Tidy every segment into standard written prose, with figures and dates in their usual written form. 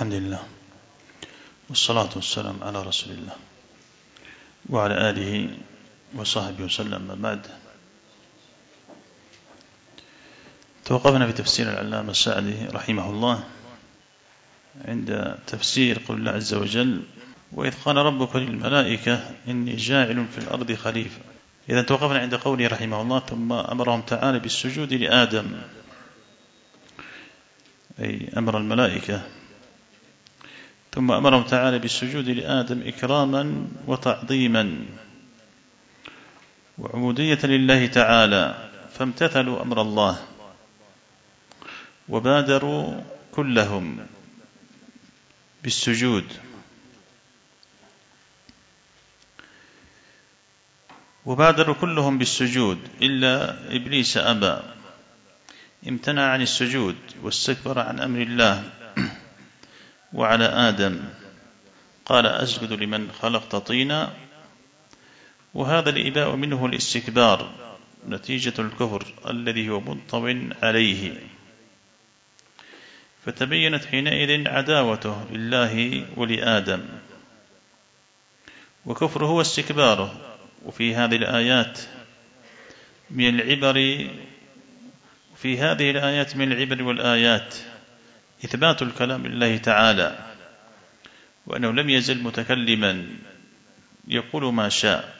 الحمد لله والصلاة والسلام على رسول الله وعلى آله وصحبه وسلم. ما بعد، توقفنا في تفسير العلامة السعدي رحمه الله عند تفسير قول الله عز وجل: وإذ قال ربك للملائكة إني جاعل في الأرض خليفة. إذا توقفنا عند قوله رحمه الله: ثم أمرهم تعالى بالسجود لآدم، أي أمر الملائكة، ثم أمرهم تعالى بالسجود لآدم إكراما وتعظيما وعبودية لله تعالى، فامتثلوا أمر الله وبادروا كلهم بالسجود، إلا إبليس أبى، امتنع عن السجود واستكبر عن أمر الله. وعلى آدم قال: أسجد لمن خلقت طينا. وهذا الإباء منه الاستكبار نتيجة الكفر الذي هو منطو عليه، فتبينت حينئذ عداوته لله ولآدم وكفره واستكباره. وفي هذه الآيات من العبر والآيات إثبات الكلام لله تعالى، وأنه لم يزل متكلما يقول ما شاء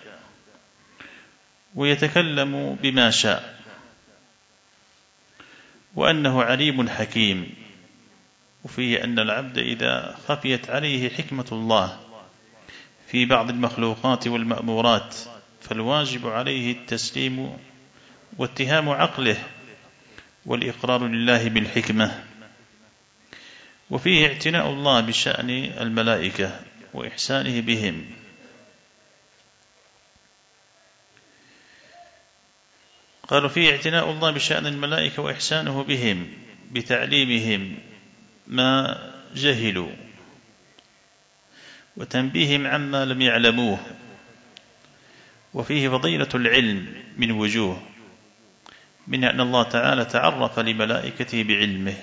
ويتكلم بما شاء، وأنه عليم حكيم. وفيه أن العبد إذا خفيت عليه حكمة الله في بعض المخلوقات والمأمورات فالواجب عليه التسليم واتهام عقله والإقرار لله بالحكمة. وفيه اعتناء الله بشأن الملائكة وإحسانه بهم، قالوا فيه اعتناء الله بشأن الملائكة وإحسانه بهم بتعليمهم ما جهلوا وتنبيهم عما لم يعلموه. وفيه فضيلة العلم من وجوه، من أن الله تعالى تعرف لملائكته بعلمه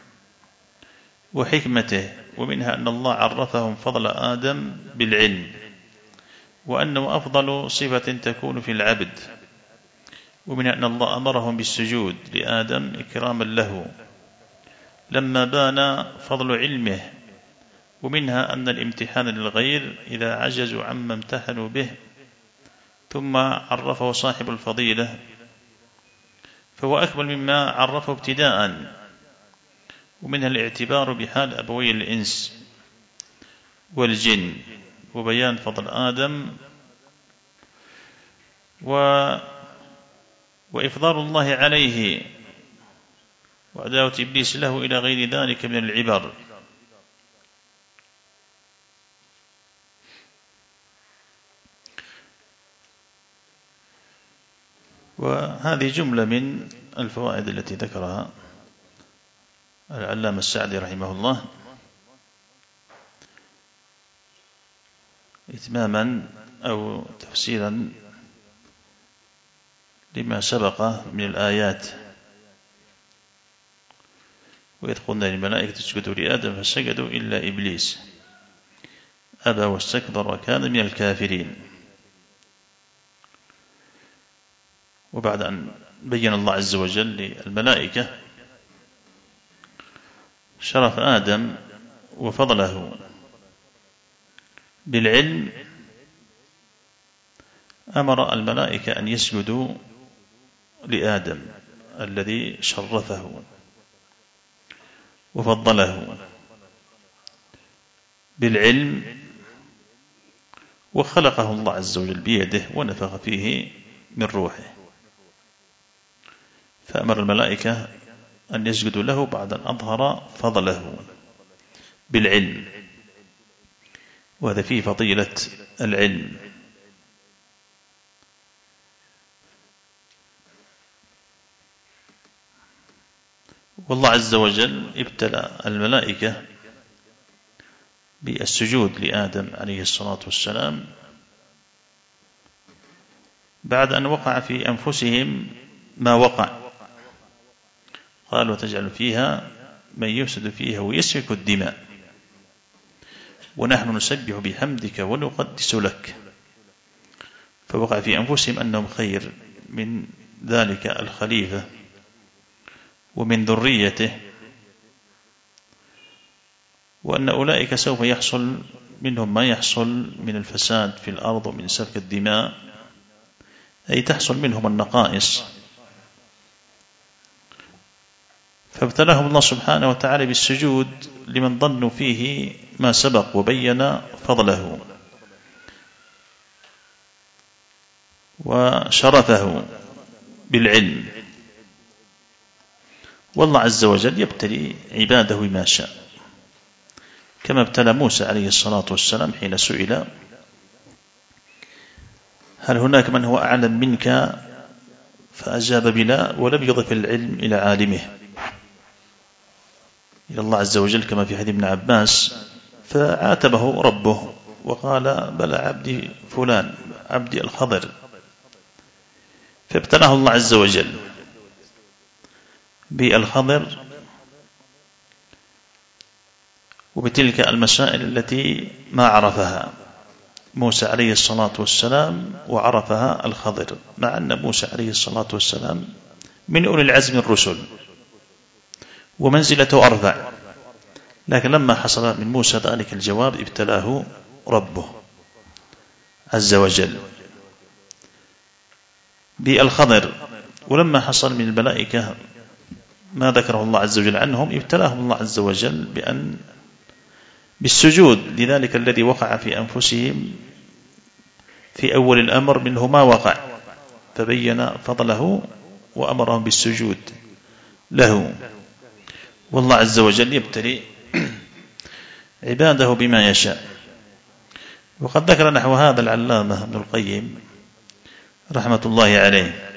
وحكمته، ومنها أن الله عرفهم فضل آدم بالعلم، وأنه أفضل صفة تكون في العبد، ومن أن الله أمرهم بالسجود لآدم إكراما له لما بان فضل علمه، ومنها أن الامتحان للغير إذا عجزوا عما امتحنوا به ثم عرفه صاحب الفضيلة فهو أكبر مما عرفه ابتداء. ومنها الاعتبار بحال أبوي الإنس والجن وبيان فضل آدم وإفضال الله عليه وعداوة إبليس له إلى غير ذلك من العبر. وهذه جملة من الفوائد التي ذكرها العلامة السعدي رحمه الله إتماما أو تفسيرا لما سبق من الآيات: وإذ قلنا للملائكة اسجدوا لآدم فسجدوا إلا إبليس أبى واستكبر وكان من الكافرين. وبعد أن بين الله عز وجل للملائكة شرف آدم وفضله بالعلم، أمر الملائكة أن يسجدوا لآدم الذي شرفه وفضله بالعلم، وخلقه الله عز وجل بيده ونفخ فيه من روحه، فأمر الملائكة أن يسجدوا له بعد أن أظهر فضله بالعلم، وهذا فيه فضيلة العلم. والله عز وجل ابتلى الملائكة بالسجود لآدم عليه الصلاة والسلام بعد أن وقع في أنفسهم ما وقع. قال: وتجعل فيها من يفسد فيها ويسفك الدماء ونحن نسبح بحمدك ونقدس لك. فوقع في أنفسهم أنهم خير من ذلك الخليفة ومن ذريته، وأن أولئك سوف يحصل منهم ما يحصل من الفساد في الأرض ومن سفك الدماء، أي تحصل منهم النقائص. فابتلاهم الله سبحانه وتعالى بالسجود لمن ظنوا فيه ما سبق وبين فضله وشرفه بالعلم. والله عز وجل يبتلي عباده ما شاء، كما ابتلى موسى عليه الصلاة والسلام حين سئل: هل هناك من هو أعلم منك؟ فأجاب بلا، ولم يضف العلم إلى عالمه، إلى الله عز وجل، كما في حديث ابن عباس. فعاتبه ربه وقال: بلى عبدي فلان، عبدي الخضر. فابتلاه الله عز وجل بالخضر وبتلك المسائل التي ما عرفها موسى عليه الصلاة والسلام وعرفها الخضر، مع أن موسى عليه الصلاة والسلام من أولي العزم الرسل ومنزلته أرفع، لكن لما حصل من موسى ذلك الجواب ابتلاه ربه عز وجل بالخضر. ولما حصل من الملائكة ما ذكره الله عز وجل عنهم ابتلاهم الله عز وجل بالسجود لذلك الذي وقع في أنفسهم في أول الأمر منه ما وقع، فبين فضله وأمرهم بالسجود له. والله عز وجل يبتلي عباده بما يشاء. وقد ذكر نحو هذا العلامة ابن القيم رحمة الله عليه: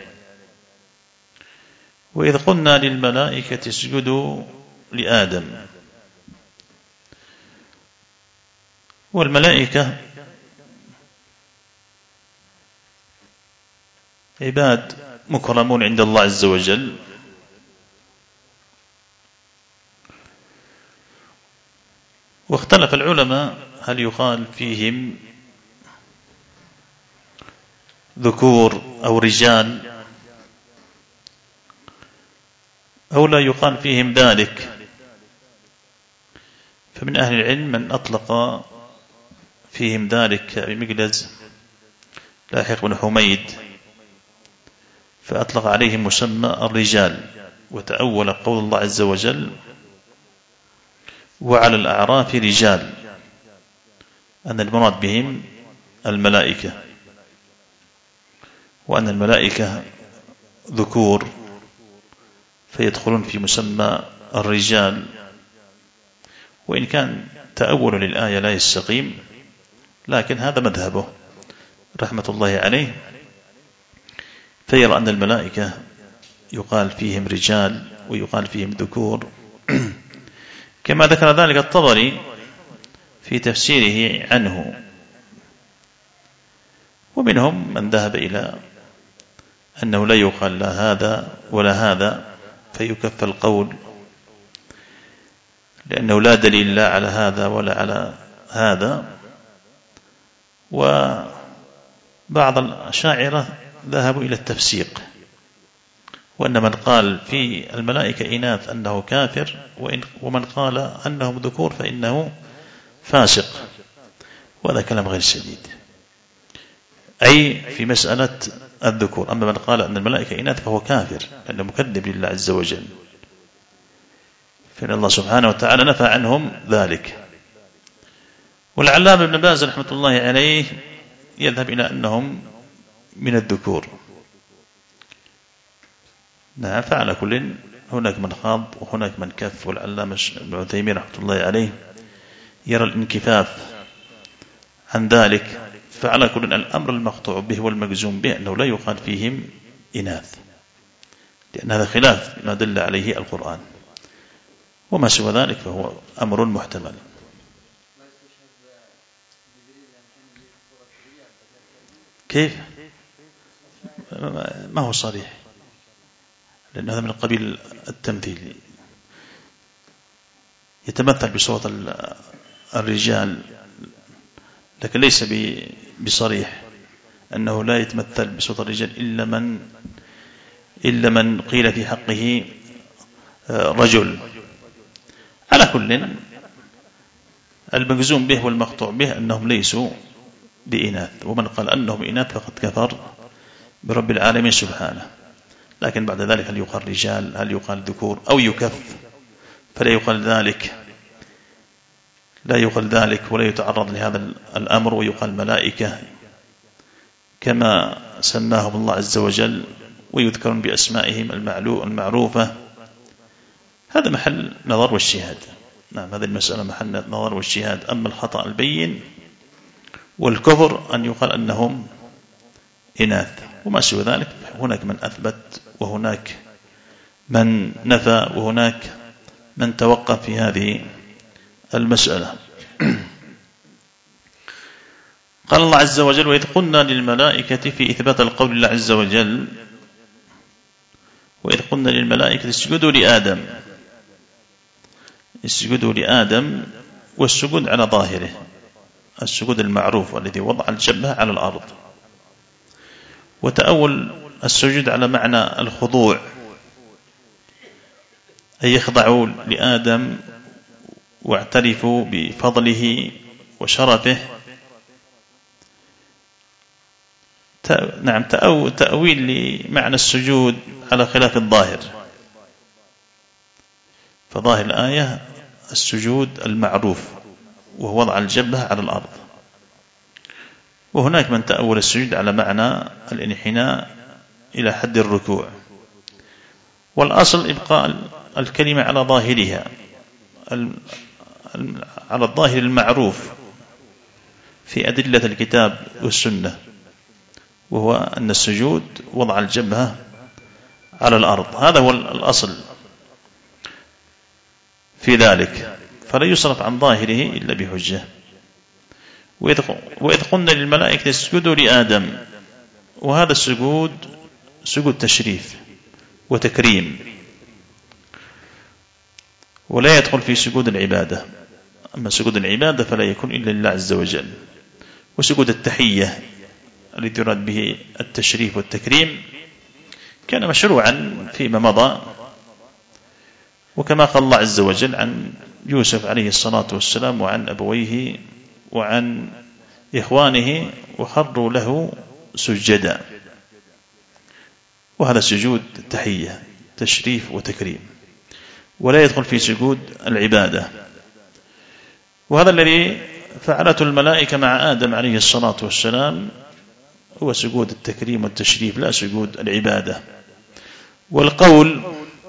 وإذ قلنا للملائكة اسجدوا لآدم. والملائكة عباد مكرمون عند الله عز وجل، واختلف العلماء هل يقال فيهم ذكور أو رجال أو لا يقال فيهم ذلك. فمن أهل العلم من أطلق فيهم ذلك بمجلز لاحق بن حميد، فأطلق عليهم مسمى الرجال، وتأول قول الله عز وجل: وعلى الأعراف رجال، أن المراد بهم الملائكة، وأن الملائكة ذكور فيدخلون في مسمى الرجال. وإن كان تأول للآية لا يستقيم، لكن هذا مذهبه رحمة الله عليه، فيرى أن الملائكة يقال فيهم رجال ويقال فيهم ذكور، كما ذكر ذلك الطبري في تفسيره عنه. ومنهم من ذهب إلى أنه لا يقال لا هذا ولا هذا، فيكف القول، لأنه لا دليل لا على هذا ولا على هذا. وبعض الأشاعرة ذهبوا إلى التفسيق، وأن من قال في الملائكة إناث أنه كافر، ومن قال أنهم ذكور فإنه فاسق. وهذا كلام غير سديد، أي في مسألة الذكور. أما من قال أن الملائكة إناث فهو كافر، لأنه مكذب لله عز وجل، فإن الله سبحانه وتعالى نفى عنهم ذلك. والعلامة ابن باز رحمة الله عليه يذهب إلى أنهم من الذكور. نعم، فعلى كل هناك من خاض وهناك من كف. والعلامة ابن عثيمين رحمة الله عليه يرى الانكفاف عن ذلك. فعلى كل الأمر المقطوع به والمجزوم به أنه لا يقال فيهم إناث، لأن هذا خلاف ما دل عليه القرآن، وما سوى ذلك فهو أمر محتمل. كيف؟ ما هو صريح، لأن هذا من قبيل التمثيل، يتمثل بصوت الرجال لكن ليس بصريح أنه لا يتمثل بصوت الرجال إلا من قيل في حقه رجل. على كل، المجزوم به والمقطوع به أنهم ليسوا بإناث، ومن قال أنهم إناث فقد كفر برب العالمين سبحانه. لكن بعد ذلك هل يقال رجال، هل يقال ذكور، أو يكف، فلا يقال ذلك، لا يقال ذلك ولا يتعرض لهذا الأمر، ويقال ملائكة كما سماهم الله عز وجل، ويذكرون بأسمائهم المعروفة. هذا محل نظر واجتهاد. نعم، هذه المسألة محل نظر واجتهاد. أما الخطأ البين والكفر أن يقال أنهم إناث، وما سوى ذلك هناك من أثبت وهناك من نفى وهناك من توقف في هذه المسألة. قال الله عز وجل: وإذ قلنا للملائكة في إثبات القول الله عز وجل، وإذ قلنا للملائكة اسجدوا لآدم، اسجدوا لآدم، والسجود على ظاهره السجود المعروف الذي وضع الجبهة على الأرض، وتأول السجود على معنى الخضوع، أي يخضعوا لآدم واعترفوا بفضله وشرفه. نعم، تأويل لمعنى السجود على خلاف الظاهر، فظاهر الآية السجود المعروف وهو وضع الجبهة على الأرض، وهناك من تأول السجود على معنى الانحناء إلى حد الركوع. والأصل إبقاء الكلمة على ظاهرها، على الظاهر المعروف في أدلة الكتاب والسنة، وهو أن السجود وضع الجبهة على الأرض، هذا هو الأصل في ذلك، فلا يصرف عن ظاهره إلا بحجة. وإذ قلنا للملائكة اسجدوا لآدم، وهذا السجود سجود تشريف وتكريم، ولا يدخل في سجود العبادة. أما سجود العبادة فلا يكون إلا لله عز وجل. وسجود التحية الذي يراد به التشريف والتكريم كان مشروعا فيما مضى، وكما قال الله عز وجل عن يوسف عليه الصلاة والسلام وعن أبويه وعن إخوانه: وخروا له سجدا. وهذا سجود التحية تشريف وتكريم، ولا يدخل في سجود العبادة. وهذا الذي فعلته الملائكة مع آدم عليه الصلاة والسلام هو سجود التكريم والتشريف، لا سجود العبادة. والقول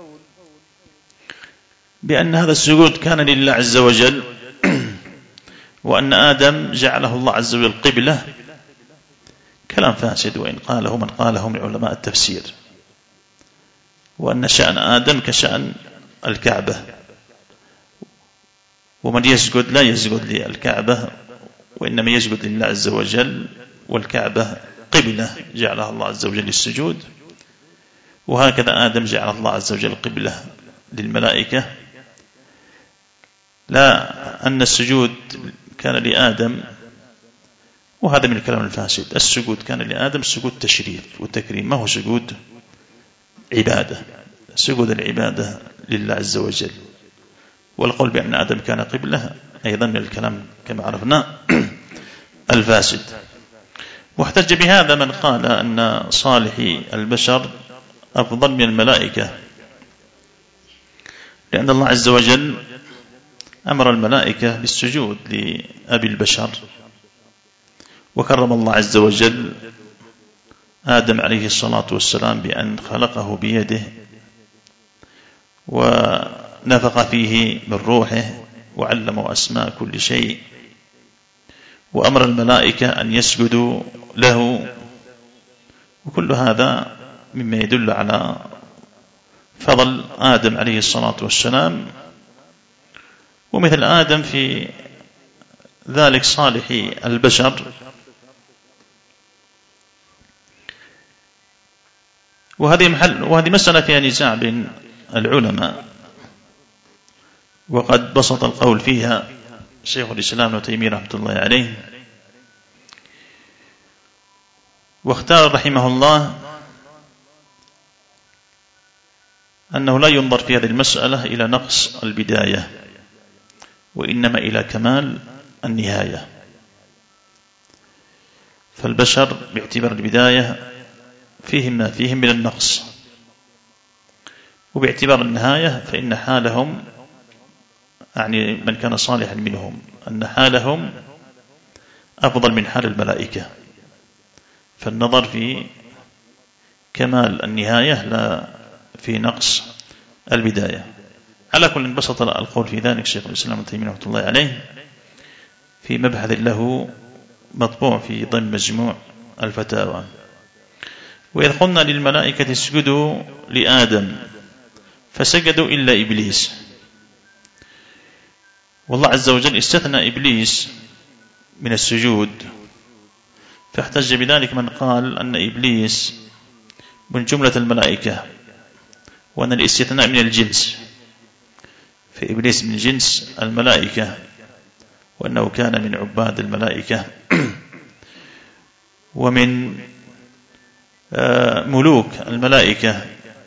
بأن هذا السجود كان لله عز وجل، وأن آدم جعله الله عز وجل قبلة، كلام فاسد، وإن قاله من قاله من علماء التفسير، وأن شأن آدم كشأن الكعبة، ومن يسجد لا يسجد للكعبة، وإنما يسجد لله عز وجل، والكعبة قبلة جعلها الله عز وجل للسجود. وهكذا آدم جعل الله عز وجل قبلة للملائكة، لا أن السجود كان لآدم، وهذا من الكلام الفاسد. السجود كان لآدم سجود تشريف وتكريم، ما هو سجود عبادة. سجود العبادة لله عز وجل. والقول بأن آدم كان قبلة أيضا من الكلام كما عرفنا الفاسد. واحتج بهذا من قال أن صالحي البشر أفضل من الملائكة، لأن الله عز وجل أمر الملائكة بالسجود لأبي البشر، وكرم الله عز وجل آدم عليه الصلاة والسلام بأن خلقه بيده ونفخ فيه من روحه وعلمه أسماء كل شيء، وأمر الملائكة أن يسجدوا له. وكل هذا مما يدل على فضل آدم عليه الصلاة والسلام. ومثل آدم في ذلك صالحي البشر. وهذه مسألة فيها نزاع بين العلماء، وقد بسط القول فيها شيخ الإسلام ابن تيمية رحمة الله عليه واختار رحمه الله أنه لا ينظر في هذه المسألة إلى نقص البداية، وإنما إلى كمال النهاية. فالبشر باعتبار البداية فيهم ما فيهم من النقص، وباعتبار النهاية فإن حالهم، يعني من كان صالحا منهم، أن حالهم أفضل من حال الملائكة. فالنظر في كمال النهاية لا في نقص البداية. على كل انبسط القول في ذلك شيخ الإسلام ابن تيمية رحمة الله عليه في مبحث له مطبوع في ضمن مجموع الفتاوى. وإذ قلنا للملائكة اسجدوا لآدم فسجدوا إلا إبليس، والله عز وجل استثنى إبليس من السجود، فاحتج بذلك من قال أن إبليس من جملة الملائكة، وأن الاستثناء من الجنس، فإبليس من جنس الملائكة، وأنه كان من عباد الملائكة ومن ملوك الملائكة،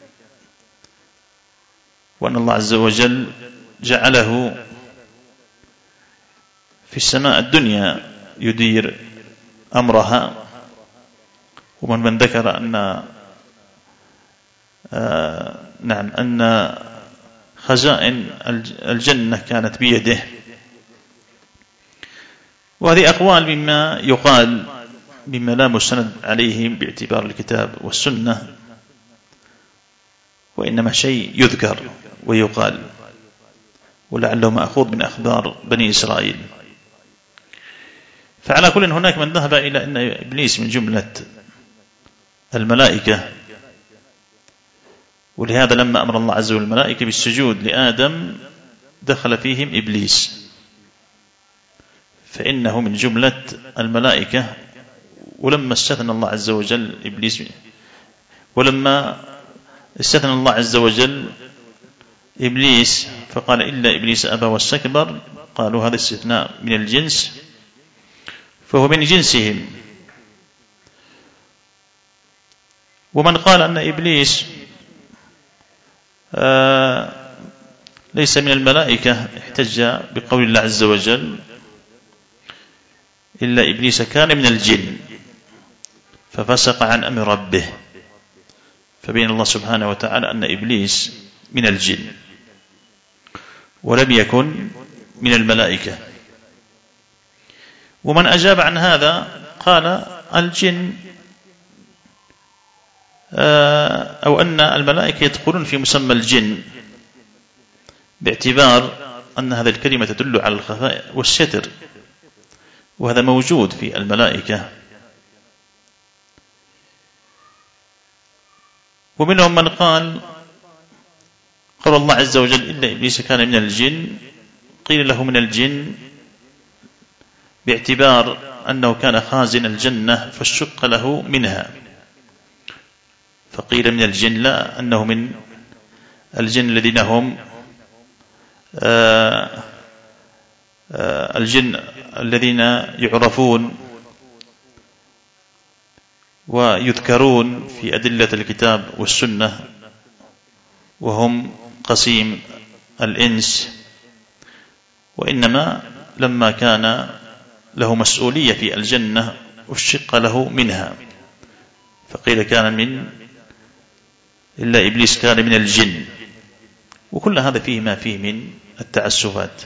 وأن الله عز وجل جعله في السماء الدنيا يدير أمرها. ومن ذكر أن خزائن الجنة كانت بيده. وهذه أقوال مما يقال مما لا مستند عليه باعتبار الكتاب والسنة، وإنما شيء يذكر ويقال، ولعله مأخوذ من أخبار بني إسرائيل. فعلى كل هناك من ذهب إلى أن إبليس من جملة الملائكة، ولهذا لما أمر الله عز وجل الملائكة بالسجود لآدم دخل فيهم إبليس، فإنه من جملة الملائكة. ولما استثنى الله عز وجل إبليس، ولما استثنى الله عز وجل إبليس فقال إلا إبليس أبى واستكبر، قالوا هذا استثناء من الجنس فهو من جنسهم. ومن قال أن إبليس ليس من الملائكة احتج بقول الله عز وجل إلا إبليس كان من الجن ففسق عن أمر ربه، فبين الله سبحانه وتعالى أن إبليس من الجن ولم يكن من الملائكة. ومن أجاب عن هذا قال الجن أو أن الملائكة يدخلون في مسمى الجن، باعتبار أن هذه الكلمة تدل على الخفاء والستر، وهذا موجود في الملائكة. ومنهم من قال الله عز وجل إلا إبليس كان من الجن، قيل له من الجن باعتبار أنه كان خازن الجنة فاشق له منها، فقيل من الجن لا، أنه من الجن الذين هم الجن الذين يعرفون ويذكرون في أدلة الكتاب والسنة، وهم قسيم الإنس. وإنما لما كان له مسؤولية في الجنة اشق له منها، فقيل كان من إلا إبليس كان من الجن. وكل هذا فيه ما فيه من التعسفات.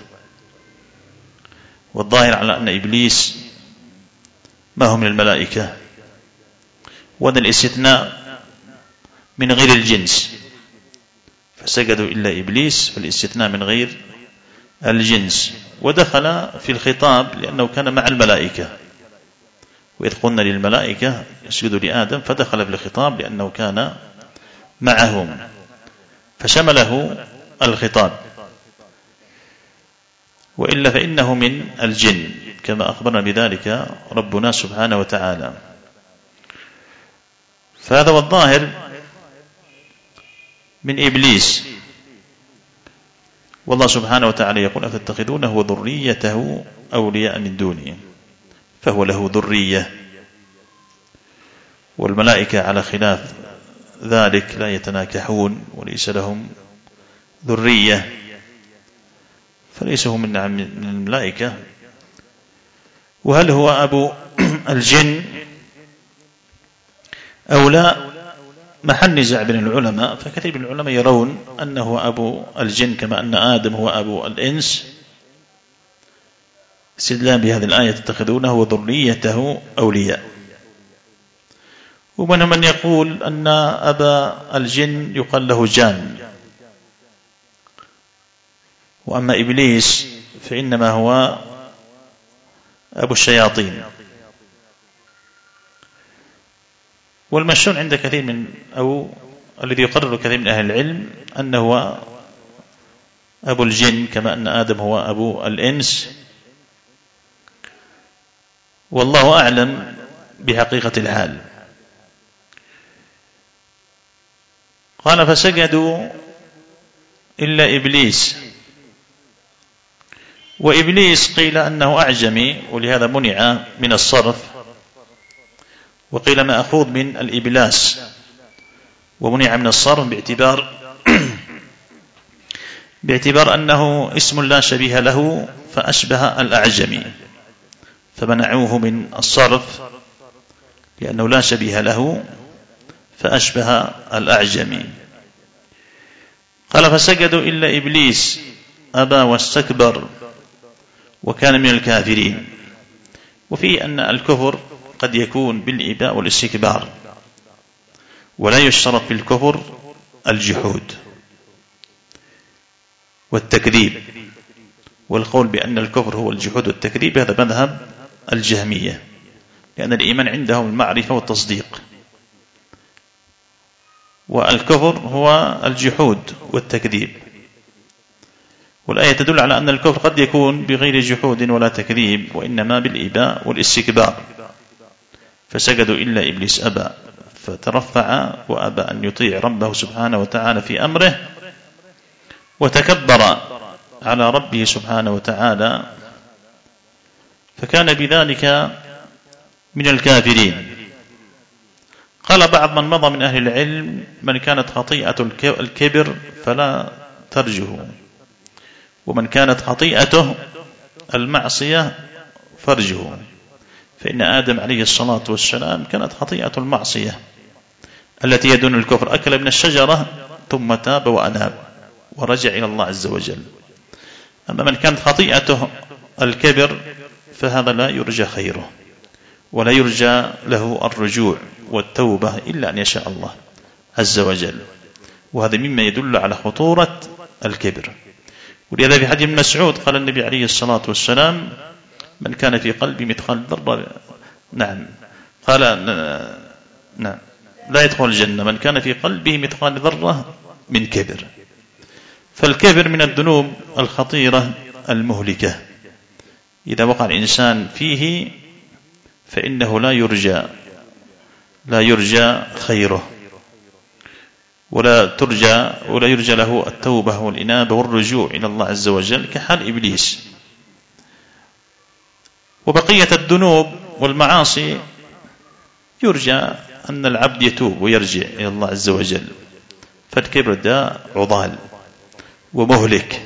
والظاهر على أن إبليس ما هو من الملائكة، وأن الاستثناء من غير الجنس، فسجدوا إلا إبليس، فالاستثناء من غير الجنس، ودخل في الخطاب لأنه كان مع الملائكة. وإذ قلنا للملائكة اسجدوا لآدم، فدخل في الخطاب لأنه كان معهم فشمله الخطاب، وإلا فإنه من الجن كما أخبرنا بذلك ربنا سبحانه وتعالى. فهذا هو الظاهر من إبليس. والله سبحانه وتعالى يقول أفتتخذونه وذريته أولياء من دونه، فهو له ذرية، والملائكة على خلاف ذلك لا يتناكحون وليس لهم ذرية، فليسوا من الملائكة. وهل هو أبو الجن أو لا؟ محل نزاع بين العلماء، فكثير من العلماء يرون أنه أبو الجن كما أن آدم هو أبو الإنس، استدلال بهذه الآية تتخذونه وذريته أولياء. ومنهم من يقول أن أبا الجن يقال له جان، وأما إبليس فإنما هو أبو الشياطين. والمشهور عند كثير من أو الذي يقرر كثير من أهل العلم أنه أبو الجن كما أن آدم هو أبو الإنس، والله أعلم بحقيقة الحال. قال فسجدوا إلا إبليس. وإبليس قيل أنه أعجمي ولهذا منع من الصرف، وقيل مأخوذ من الإبلاس ومنع من الصرف باعتبار أنه اسم لا شبيه له فأشبه الأعجمي، فمنعوه من الصرف لأنه لا شبيه له فأشبه الأعجمي. قال فسجدوا إلا إبليس أبى واستكبر وكان من الكافرين. وفي أن الكفر قد يكون بالإباء والاستكبار، ولا يشترط في الكفر الجحود والتكذيب. والقول بأن الكفر هو الجحود والتكذيب هذا مذهب الجهمية، لأن الإيمان عندهم المعرفة والتصديق، والكفر هو الجحود والتكذيب. والآية تدل على أن الكفر قد يكون بغير جحود ولا تكذيب، وإنما بالإباء والاستكبار. فسجدوا إلا إبليس أبى فترفع وأبى أن يطيع ربه سبحانه وتعالى في أمره، وتكبر على ربه سبحانه وتعالى، فكان بذلك من الكافرين. قال بعض من مضى من أهل العلم من كانت خطيئة الكبر فلا ترجه، ومن كانت خطيئته المعصية فرجه. فإن آدم عليه الصلاة والسلام كانت خطيئة المعصية التي يدون الكفر، أكل من الشجرة ثم تاب وأناب ورجع إلى الله عز وجل. أما من كانت خطيئته الكبر فهذا لا يرجى خيره ولا يرجى له الرجوع والتوبة إلا أن يشاء الله عز وجل. وهذا مما يدل على خطورة الكبر. ولهذا في حديث ابن مسعود قال النبي عليه الصلاة والسلام من كان في قلبه مثقال ذرة قال لا يدخل الجنة من كان في قلبه مثقال ذرة من كبر. فالكبر من الذنوب الخطيرة المهلكة، إذا وقع الإنسان فيه فإنه لا يرجى خيره ولا يرجى له التوبة والإنابة والرجوع إلى الله عز وجل كحال إبليس. وبقية الذنوب والمعاصي يرجى أن العبد يتوب ويرجع إلى الله عز وجل، فالكبر ده عضال ومهلك.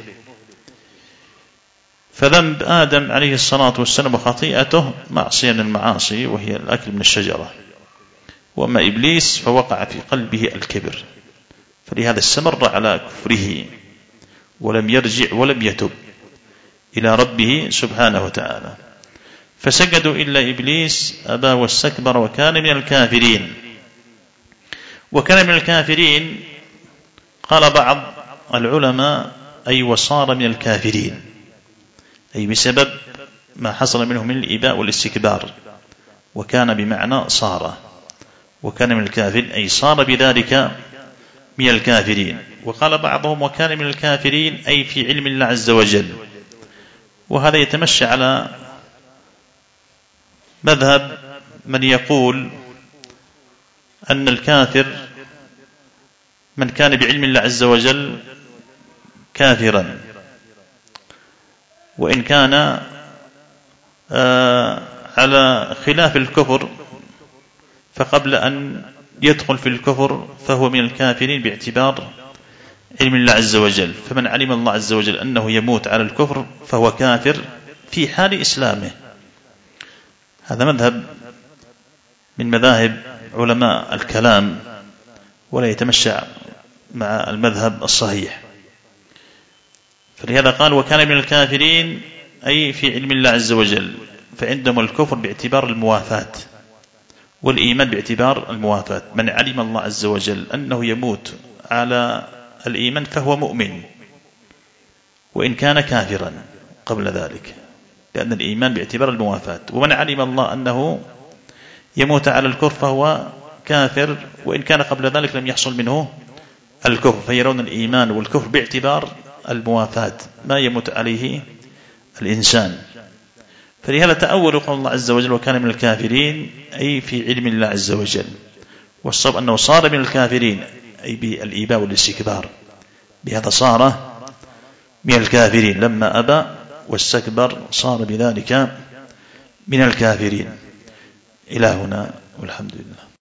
فذنب آدم عليه الصلاة والسلام وخطيئته معصية من المعاصي وهي الأكل من الشجرة، وأما إبليس فوقع في قلبه الكبر، فلهذا استمر على كفره ولم يرجع ولم يتب إلى ربه سبحانه وتعالى. فسجدوا إلا إبليس أبى واستكبر وكان من الكافرين. وكان من الكافرين قال بعض العلماء أي وصار من الكافرين، أي بسبب ما حصل منه من الإباء والاستكبار. وكان بمعنى صار، وكان من الكافرين أي صار بذلك من الكافرين. وقال بعضهم وكان من الكافرين أي في علم الله عز وجل. وهذا يتمشى على مذهب من يقول أن الكافر من كان بعلم الله عز وجل كافرا، وإن كان على خلاف الكفر فقبل أن يدخل في الكفر فهو من الكافرين باعتبار علم الله عز وجل. فمن علم الله عز وجل أنه يموت على الكفر فهو كافر في حال إسلامه. هذا مذهب من مذاهب علماء الكلام ولا يتمشى مع المذهب الصحيح. فلهذا قال وكان من الكافرين أي في علم الله عز وجل، فعندهم الكفر باعتبار الموافاة والإيمان باعتبار الموافاة. من علم الله عز وجل أنه يموت على الإيمان فهو مؤمن وإن كان كافرا قبل ذلك، لأن الإيمان باعتبار الموافاة. ومن علم الله أنه يموت على الكفر فهو كافر وإن كان قبل ذلك لم يحصل منه الكفر، فيرون الإيمان والكفر باعتبار الموافاة ما يموت عليه الإنسان. فلهذا تأول قول الله عز وجل وكان من الكافرين أي في علم الله عز وجل، والصواب أنه صار من الكافرين أي بالإيباء والاستكبار، بهذا صار من الكافرين لما أبى واستكبر صار بذلك من الكافرين. إلى هنا والحمد لله.